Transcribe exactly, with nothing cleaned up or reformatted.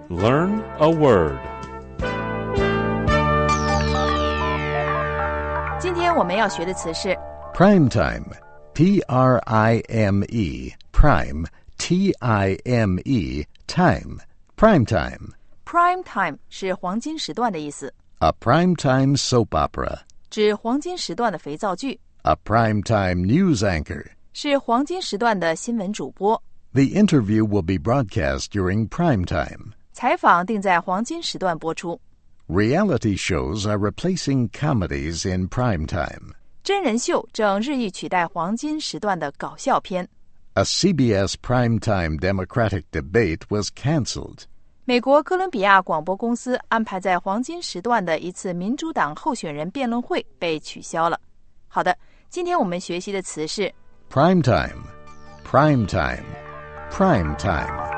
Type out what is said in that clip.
Learn a word. 今天我们要学的词是 Prime time. P R I M E. Prime. T I M E. Time. Prime time. prime time 是黄金时段的意思， A primetime soap opera. 指黄金时段的肥皂剧， A primetime news anchor. 是黄金时段的新闻主播。 The interview will be broadcast during prime time. 采访定在黄金时段播出。 Reality shows are replacing comedies in prime time. 真人秀正日益取代黄金时段的搞笑片。 A C B S primetime Democratic debate was canceled. 美国哥伦比亚广播公司安排在黄金时段的一次民主党候选人辩论会被取消了。好的，今天我们学习的词是 Prime time. Prime time. Prime time.